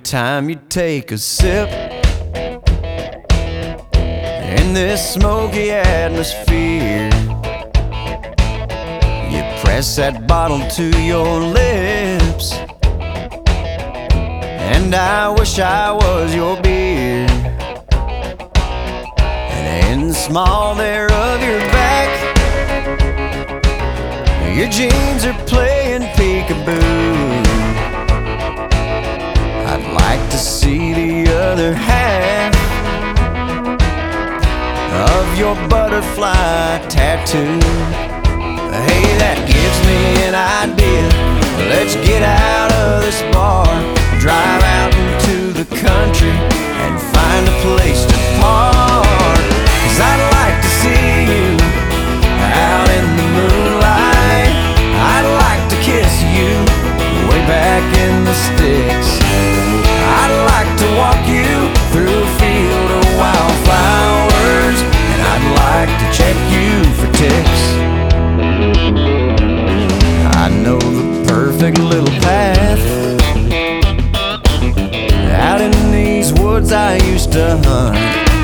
time you take a sip in this smoky atmosphere, you press that bottle to your lips, and I wish I was your beer. And in the small there of your back, your jeans are playing peekaboo. I'd like to see the other half of your butterfly tattoo. Hey, that gives me an idea. Let's get out of this bar, drive out into the country and find a place to park. 'Cause I'd like to see you out in the moonlight. I'd like to kiss you way back in the sticks. I'd like to walk you through a field of wildflowers, and I'd like to check you for ticks. I know the perfect little path out in these woods I used to hunt.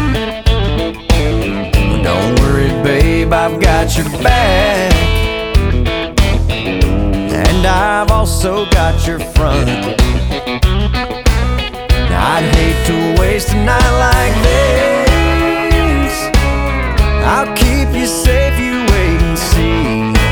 Don't worry, babe, I've got your back, and I've also got your front. I'd hate to waste a night like this. I'll keep you safe, you wait and see.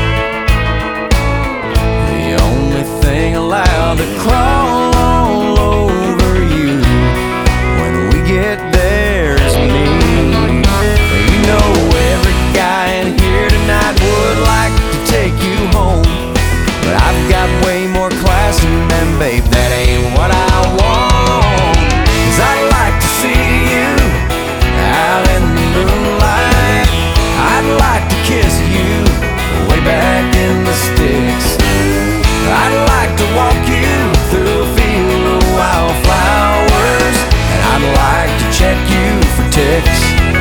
The only thing allowed to crawl all over you when we get there is me. You know every guy in here tonight would like to take you home, but I've got way more class than them, babe, that ain't what I want. 'Cause I'd like to see you out in the moonlight. I'd like to kiss you way back in the sticks. I'd like to walk you through a field of wildflowers, and I'd like to check you for ticks.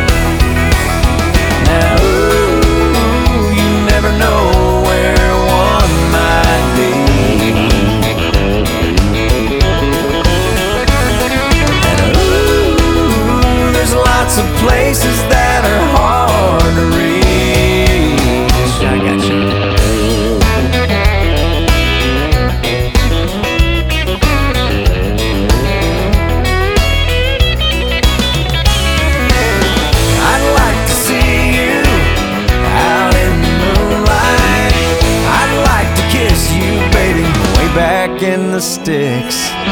Now, ooh, you never know where one might be. And ooh, there's lots of places that are hard to reach. I got you. I'd like to see you out in the moonlight. I'd like to kiss you, baby, way back in the sticks.